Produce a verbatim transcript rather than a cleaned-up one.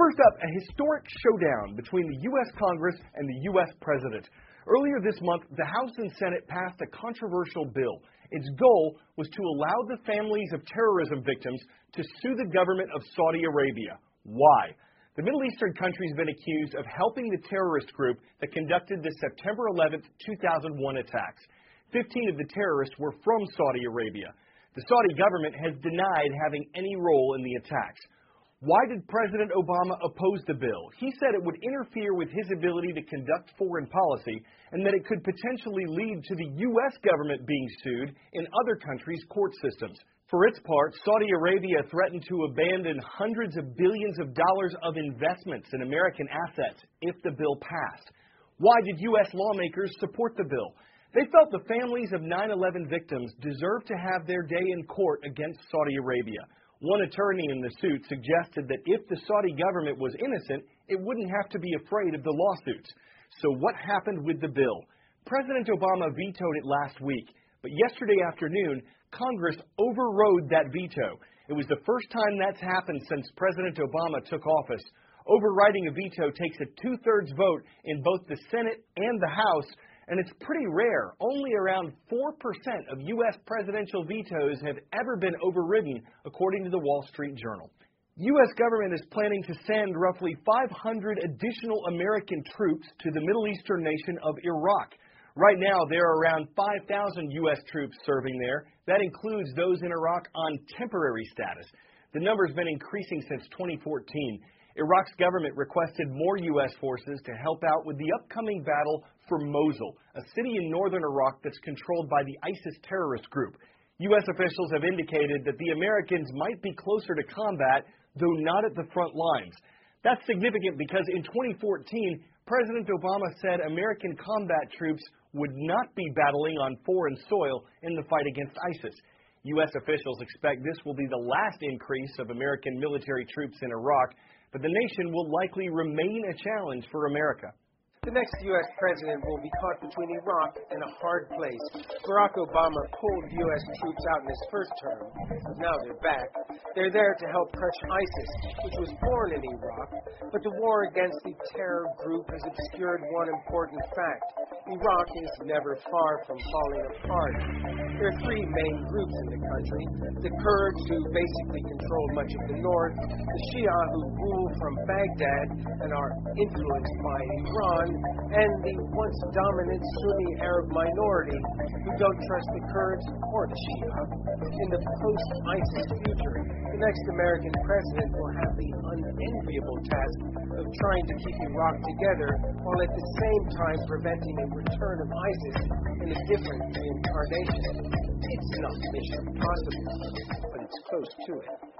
First up, a historic showdown between the U S Congress and the U S President. Earlier this month, the House and Senate passed a controversial bill. Its goal was to allow the families of terrorism victims to sue the government of Saudi Arabia. Why? The Middle Eastern country has been accused of helping the terrorist group that conducted the September eleventh, two thousand one attacks. Fifteen of the terrorists were from Saudi Arabia. The Saudi government has denied having any role in the attacks. Why did President Obama oppose the bill? He said it would interfere with his ability to conduct foreign policy and that it could potentially lead to the U S government being sued in other countries' court systems. For its part, Saudi Arabia threatened to abandon hundreds of billions of dollars of investments in American assets if the bill passed. Why did U S lawmakers support the bill? They felt the families of nine eleven victims deserved to have their day in court against Saudi Arabia. One attorney in the suit suggested that if the Saudi government was innocent, it wouldn't have to be afraid of the lawsuits. So what happened with the bill? President Obama vetoed it last week, but yesterday afternoon, Congress overrode that veto. It was the first time that's happened since President Obama took office. Overriding a veto takes a two-thirds vote in both the Senate and the House, and it's pretty rare. Only around four percent of U S presidential vetoes have ever been overridden, according to the Wall Street Journal. U S government is planning to send roughly five hundred additional American troops to the Middle Eastern nation of Iraq. Right now, there are around five thousand U S troops serving there. That includes those in Iraq on temporary status. The number's been increasing since twenty fourteen. Iraq's government requested more U S forces to help out with the upcoming battle for Mosul, a city in northern Iraq that's controlled by the ISIS terrorist group. U S officials have indicated that the Americans might be closer to combat, though not at the front lines. That's significant because in twenty fourteen, President Obama said American combat troops would not be battling on foreign soil in the fight against ISIS. U S officials expect this will be the last increase of American military troops in Iraq, but the nation will likely remain a challenge for America. The next U S president will be caught between Iraq and a hard place. Barack Obama pulled U S troops out in his first term, but now they're back. They're there to help crush ISIS, which was born in Iraq, but the war against the terror group has obscured one important fact. Iraq is never far from falling apart. There are three main groups in the country: the Kurds, who basically control much of the north, the Shia, who rule from Baghdad and are influenced by Iran, and the once dominant Sunni Arab minority who don't trust the Kurds or the Shia. In the post-ISIS future, the next American president will have the unenviable task of trying to keep Iraq together while at the same time preventing a return of ISIS in a different reincarnation. It's not mission impossible, but it's close to it.